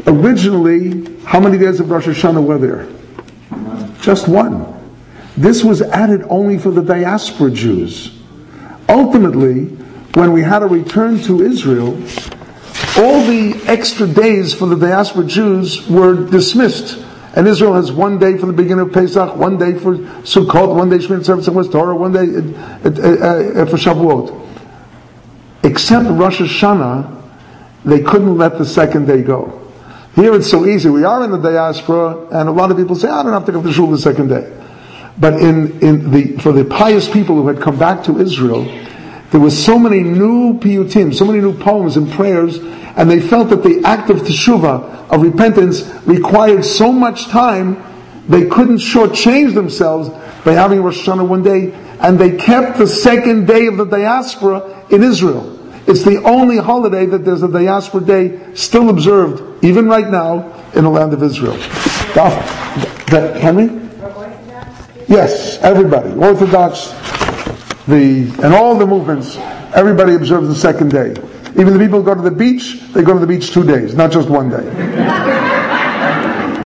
Originally, how many days of Rosh Hashanah were there? Just one. This was added only for the diaspora Jews. Ultimately, when we had to return to Israel, all the extra days for the diaspora Jews were dismissed. And Israel has one day for the beginning of Pesach, one day for Sukkot, one day Shmini Tzeres Torah, one day for Shavuot. Except Rosh Hashanah, they couldn't let the second day go. Here it's so easy. We are in the diaspora, and a lot of people say, I don't have to go to shul the second day. But for the pious people who had come back to Israel, there were so many new piyutim, so many new poems and prayers, and they felt that the act of teshuvah, of repentance, required so much time, they couldn't shortchange themselves by having Rosh Hashanah one day, and they kept the second day of the diaspora in Israel. It's the only holiday that there's a diaspora day still observed, even right now, in the land of Israel. Henry? Yes, everybody. Orthodox, and all the movements, everybody observes the second day. Even the people who go to the beach, they go to the beach 2 days, not just one day.